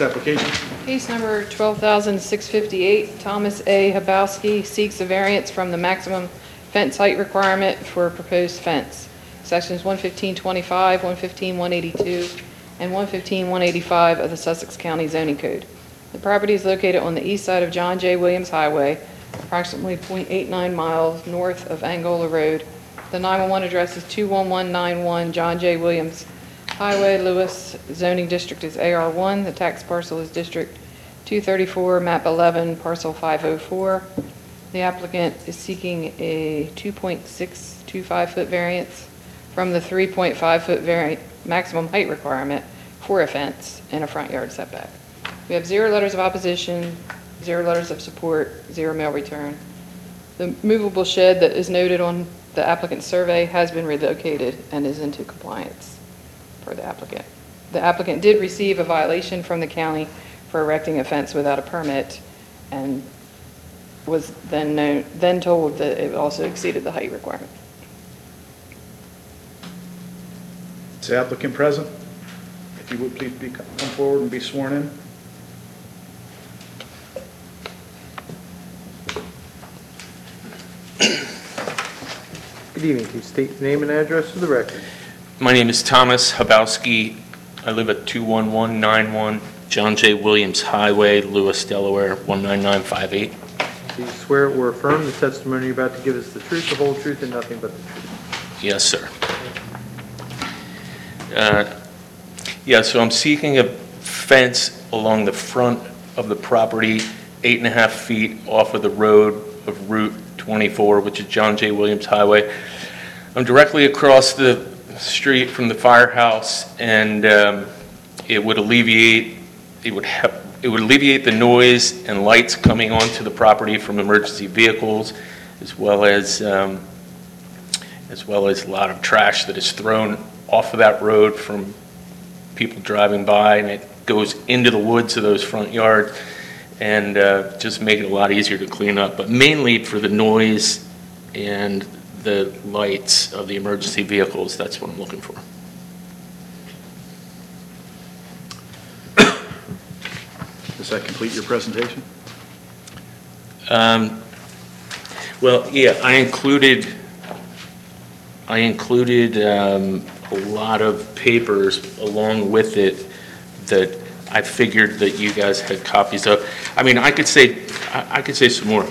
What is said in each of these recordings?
application. Case number 12,658, Thomas A. Habowski seeks a variance from the maximum fence height requirement for a proposed fence. Sections 115.25, 115.182, and 115.185 of the Sussex County Zoning Code. The property is located on the east side of John J. Williams Highway, approximately 0.89 miles north of Angola Road. The 911 address is 21191 John J. Williams Highway, Lewis. Zoning district is AR1. The tax parcel is District 234, map 11, parcel 504. The applicant is seeking a 2.625-foot variance from the 3.5-foot maximum height requirement for a fence and a front yard setback. We have 0 letters of opposition, 0 letters of support, 0 mail return. The movable shed that is noted on the applicant's survey has been relocated and is into compliance for the applicant. The applicant did receive a violation from the county for erecting a fence without a permit and was then told that it also exceeded the height requirement. Is the applicant present? If you would please come forward and be sworn in. Good evening. Can you state the name and address for the record? My name is Thomas Habowski. I live at 21191 John J. Williams Highway, Lewis, Delaware, 19958. Do you swear or affirm the testimony you're about to give us the truth, the whole truth, and nothing but the truth? Yes, sir. So I'm seeking a fence along the front of the property, 8.5 feet off of the road of Route 24, which is John J. Williams Highway. I'm directly across the street from the firehouse, and it would alleviate the noise and lights coming onto the property from emergency vehicles, as well as a lot of trash that is thrown off of that road from people driving by, and it goes into the woods of those front yards, and just make it a lot easier to clean up, but mainly for the noise and the lights of the emergency vehicles. That's what I'm looking for. Does that complete your presentation? Well, yeah, I included a lot of papers along with it that I figured that you guys had copies of. I mean, I could say some more.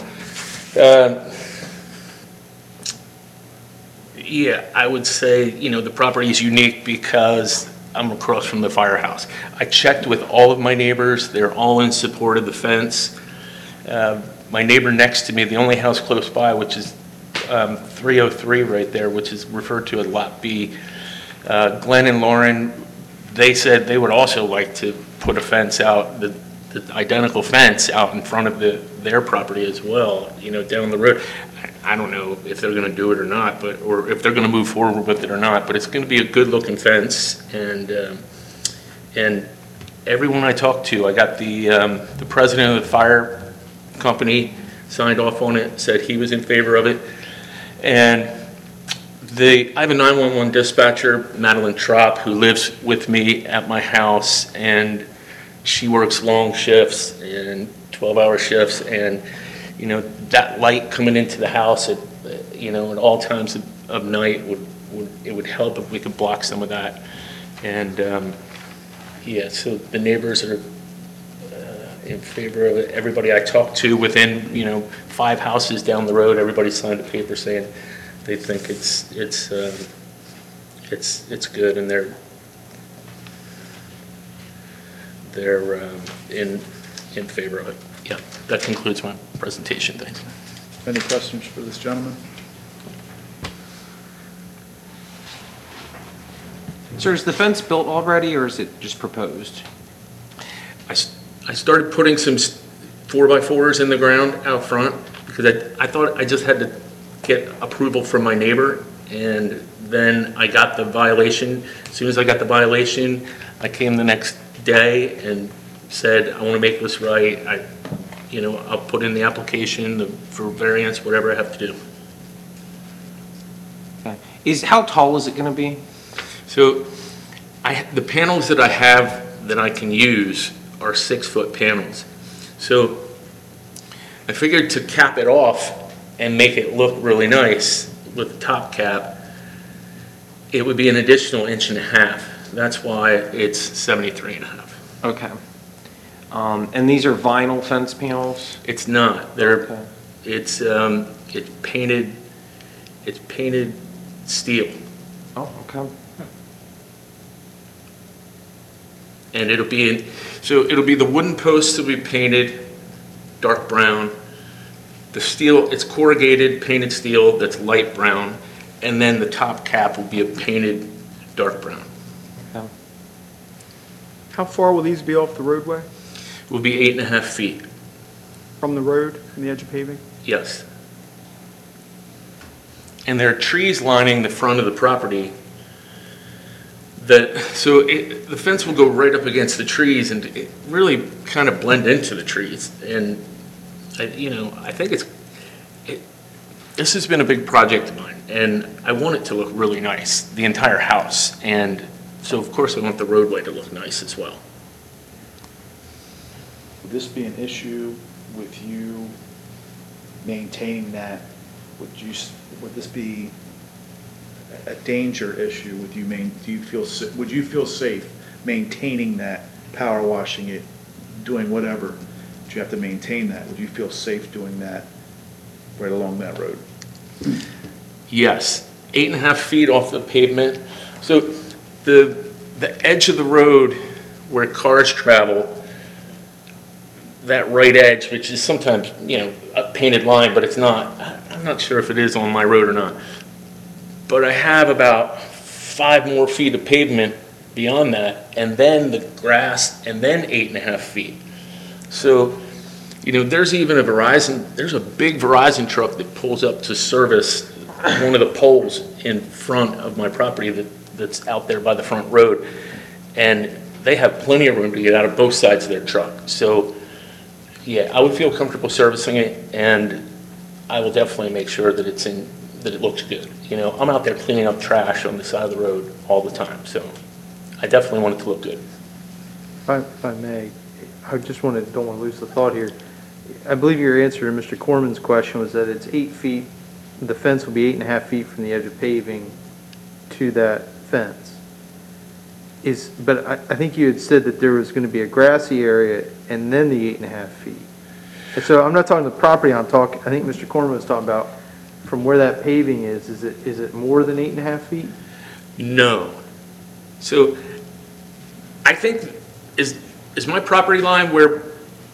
Yeah, I would say, the property is unique because I'm across from the firehouse. I checked with all of my neighbors. They're all in support of the fence. My neighbor next to me, the only house close by, which is 303 right there, which is referred to as Lot B, Glenn and Lauren, they said they would also like to put a fence out, the identical fence out in front of their property as well, down the road. I don't know if they're going to do it or not, or if they're going to move forward with it or not, but it's going to be a good-looking fence. And everyone I talked to, I got the president of the fire company signed off on it, said he was in favor of it, and I have a 911 dispatcher, Madeline Trop, who lives with me at my house, and she works long shifts and 12-hour shifts, and that light coming into the house at all times of night would help if we could block some of that. And so the neighbors are in favor of it. Everybody I talked to within 5 houses down the road, everybody signed a paper saying they think it's good, and they're in favor of it. Yeah, that concludes my presentation. Thanks. Any questions for this gentleman? Sir, is the fence built already, or is it just proposed? I started putting some 4x4s in the ground out front because I thought I just had to get approval from my neighbor, and then I got the violation. As soon as I got the violation, I came the next day and said, I want to make this right. I'll put in the application for variance, whatever I have to do. Okay. How tall is it going to be? So the panels that I have that I can use are 6-foot panels. So I figured to cap it off and make it look really nice with the top cap, it would be an additional 1.5 inches. That's why it's 73.5. Okay. And these are vinyl fence panels? It's not. They're, Okay. it's painted steel. Oh, okay. And it'll be the wooden posts will be painted dark brown. The steel, it's corrugated painted steel that's light brown, and then the top cap will be a painted dark brown. Okay. How far will these be off the roadway? Will be 8.5 feet. From the road, from the edge of paving? Yes. And there are trees lining the front of the property the fence will go right up against the trees and it really kind of blend into the trees. And, I think this has been a big project of mine, and I want it to look really nice, the entire house. And so, of course, I want the roadway to look nice as well. Would this be an issue with you maintaining that? Would this be a danger issue with you? Would you feel safe maintaining that, power washing it, doing whatever? Do you have to maintain that? Would you feel safe doing that right along that road? Yes, 8.5 feet off the pavement. So the edge of the road where cars travel, that right edge, which is sometimes, a painted line, but it's not. I'm not sure if it is on my road or not. But I have about 5 more feet of pavement beyond that, and then the grass, and then 8.5 feet. So, there's even there's a big Verizon truck that pulls up to service one of the poles in front of my property that's out there by the front road. And they have plenty of room to get out of both sides of their truck. So, yeah, I would feel comfortable servicing it, and I will definitely make sure that that it looks good. I'm out there cleaning up trash on the side of the road all the time, so I definitely want it to look good. If I may, I don't want to lose the thought here. I believe your answer to Mr. Corman's question was that it's 8 feet, the fence will be 8.5 feet from the edge of paving to that fence. But I think you had said that there was going to be a grassy area and then the 8.5 feet. And so I'm not talking the property, I think Mr. Corman was talking about from where that paving is it more than 8.5 feet? No. So I think, is my property line where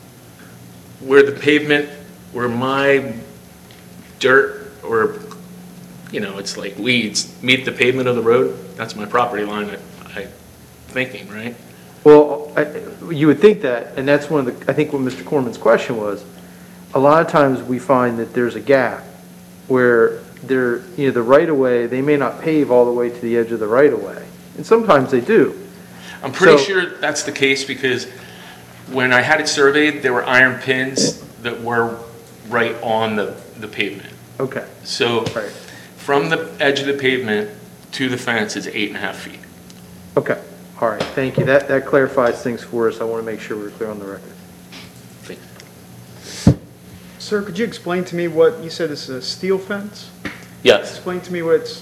the pavement, where my dirt or, it's like weeds meet the pavement of the road? That's my property line, I'm thinking, right? Well, you would think that, and that's I think what Mr. Corman's question was. A lot of times we find that there's a gap where the right-of-way, they may not pave all the way to the edge of the right-of-way. And sometimes they do. I'm pretty sure that's the case because when I had it surveyed, there were iron pins that were right on the pavement. Okay. So Right. from the edge of the pavement to the fence is 8.5 feet. Okay. All right. Thank you. That clarifies things for us. I want to make sure we're clear on the record. Thank you. Sir, could you explain to me what, you said this is a steel fence? Yes. Explain to me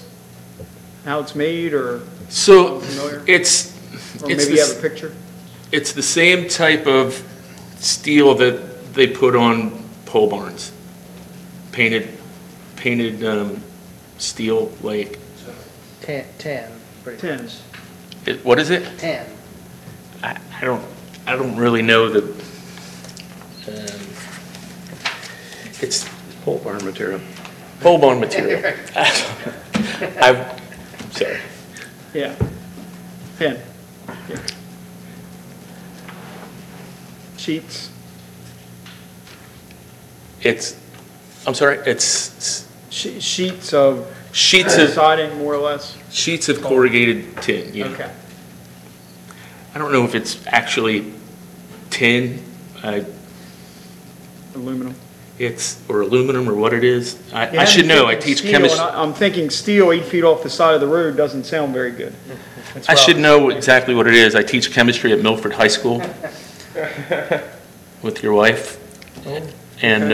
how it's made, or So familiar? it's Or maybe you have a picture? It's the same type of steel that they put on pole barns. Painted steel, like, 10, pretty Ten. much. what is it? 10. I don't really know it's Pole barn material. pole barn material. I'm sorry. Yeah. 10. Yeah. Sheets, I'm sorry, it's sheets of sheets of siding, more or less? corrugated tin, yeah. Okay. I don't know if it's actually tin, Aluminum. or aluminum or what it is. Yeah, I should I'm know, I thinking teach steel, chemistry. and I'm thinking steel 8 feet off the side of the road doesn't sound very good. I should know exactly what it is. I teach chemistry at Milford High School. with your wife. And,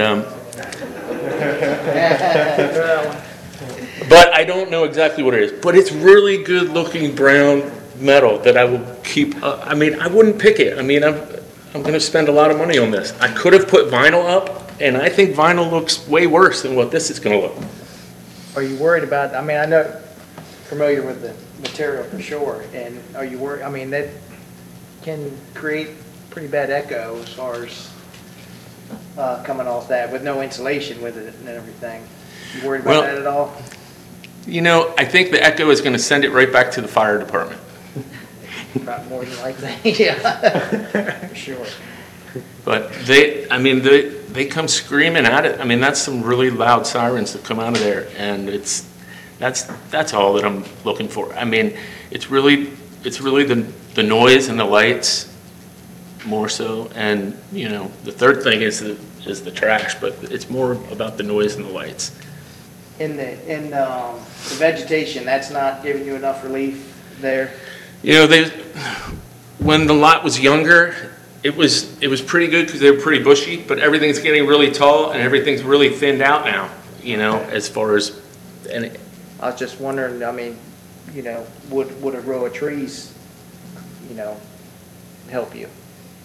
but I don't know exactly what it is. But it's really good looking brown metal that I will keep, I mean, I wouldn't pick it. I mean, I'm gonna spend a lot of money on this. I could have put vinyl up, and I think vinyl looks way worse than what this is gonna look. Are you worried about, I mean, I know, familiar with the material for sure, and are you worried, I mean, that can create pretty bad echo as far as coming off that with no insulation with it and everything. You worried about Well, that at all? You know, I think the echo is gonna send it right back to the fire department. Probably more than likely, yeah, for sure. But I mean, they come screaming at it. I mean, that's some really loud sirens that come out of there, and that's all that I'm looking for. I mean, it's really the noise and the lights more so, and you know, the third thing is the trash, but it's more about the noise and the lights. In the vegetation, that's not giving you enough relief there? You know, when the lot was younger, it was pretty good because they were pretty bushy, but everything's getting really tall and everything's really thinned out now, you know, as far as, and I was just wondering, I mean, you know, would a row of trees, you know, help you?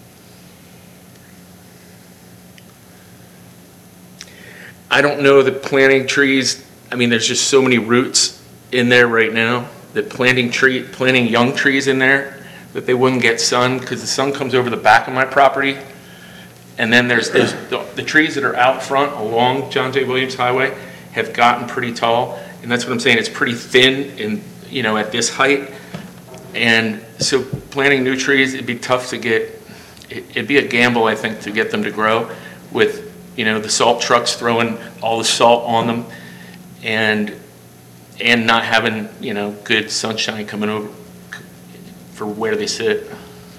I don't know that planting trees, I mean, there's just so many roots in there right now, that planting young trees in there, that they wouldn't get sun, because the sun comes over the back of my property. And then there's the trees that are out front along John J. Williams Highway have gotten pretty tall. And that's what I'm saying, it's pretty thin in, you know, at this height. And so planting new trees, it'd be tough to get, it'd be a gamble, I think, to get them to grow with, you know, the salt trucks throwing all the salt on them and not having, you know, good sunshine coming over for where they sit.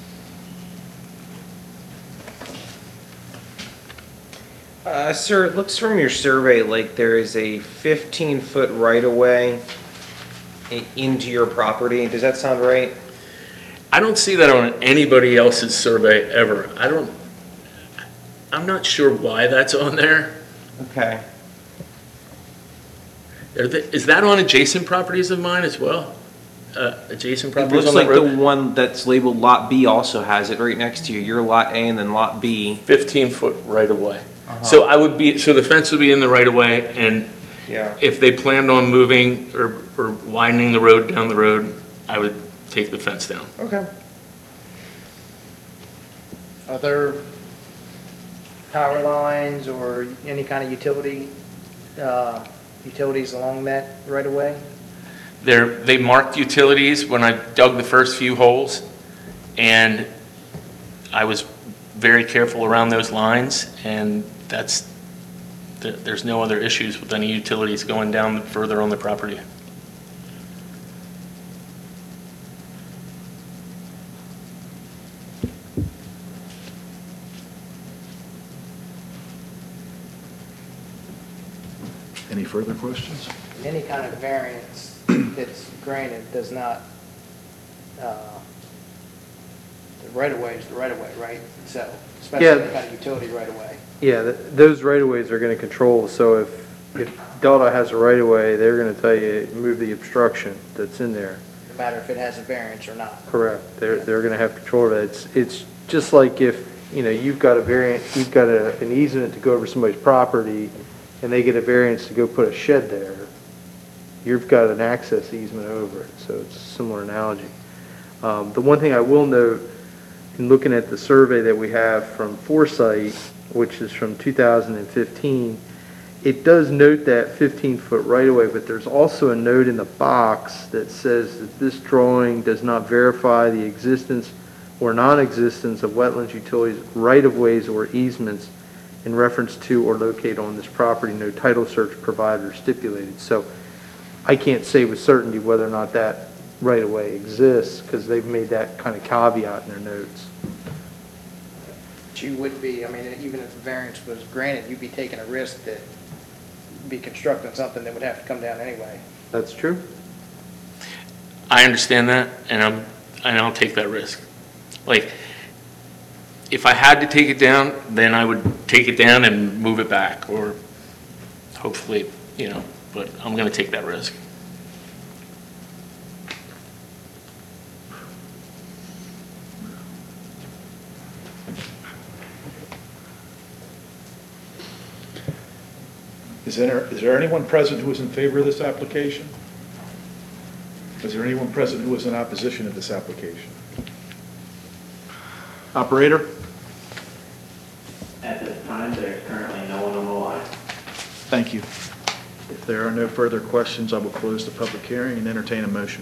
Sir, it looks from your survey like there is a 15-foot right-of-way into your property. Does that sound right? I don't see that on anybody else's survey ever. I'm not sure why that's on there. Okay. Is that on adjacent properties of mine as well? Adjacent It properties looks on like the road? the one that's labeled Lot B also has it right next to you. Your Lot A and then Lot B. 15-foot right of way. So so the fence would be in the right of way, and Yeah. if they planned on moving or widening the road down the road, I would take the fence down. Okay. Other power lines or any kind of utilities along that right of way? They marked utilities when I dug the first few holes, and I was very careful around those lines, and there's no other issues with any utilities going down further on the property. Any further questions? Any kind of variance that's granted does not, the right of way is the right of way, right? So, especially Yeah. any kind of utility right of way. Yeah, those right-of-ways are going to control, so if Delta has a right-of-way, they're going to tell you, move the obstruction that's in there. No matter if it has a variance or not. Correct. They're going to have control of that. It's just like if, you know, you've got an easement to go over somebody's property, and they get a variance to go put a shed there, you've got an access easement over it, so it's a similar analogy. The one thing I will note, in looking at the survey that we have from Foresight, which is from 2015, it does note that 15-foot right-of-way, but there's also a note in the box that says that this drawing does not verify the existence or non-existence of wetlands, utilities, right-of-ways, or easements in reference to or located on this property. No title search provided or stipulated. So I can't say with certainty whether or not that right-of-way exists, because they've made that kind of caveat in their notes. But you would be, I mean, even if a variance was granted, you'd be taking a risk that you'd be constructing something that would have to come down anyway. That's true? I understand that, and I'll take that risk. Like, If I had to take it down, then I would take it down and move it back, or hopefully, but I'm going to take that risk. Is there anyone present who is in favor of this application? Is there anyone present who is in opposition to this application? Operator? At this time, there's currently no one on the line. Thank you. If there are no further questions, I will close the public hearing and entertain a motion.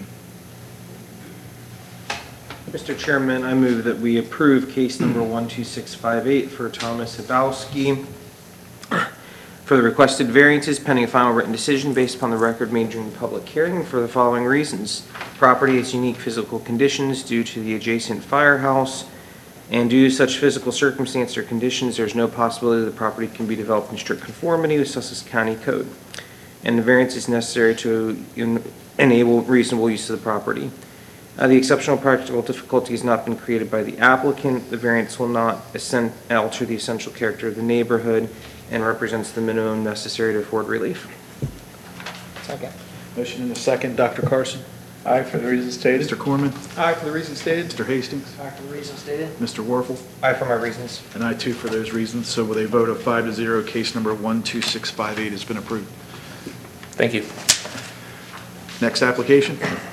Mr. Chairman, I move that we approve case number 12658 for Thomas Habowski for the requested variances pending a final written decision based upon the record made during the public hearing for the following reasons. Property has unique physical conditions due to the adjacent firehouse, and due to such physical circumstance or conditions, there is no possibility the property can be developed in strict conformity with Sussex County Code, and the variance is necessary to enable reasonable use of the property. The exceptional practical difficulty has not been created by the applicant. The variance will not alter the essential character of the neighborhood and represents the minimum necessary to afford relief. Second. Motion and a second. Dr. Carson? Aye, for the reasons stated. Mr. Corman? Aye, for the reasons stated. Mr. Hastings? Aye, for the reasons stated. Mr. Warfel? Aye for my reasons. And I too for those reasons. So with a vote of 5-0, case number 12658 has been approved. Thank you. Next application?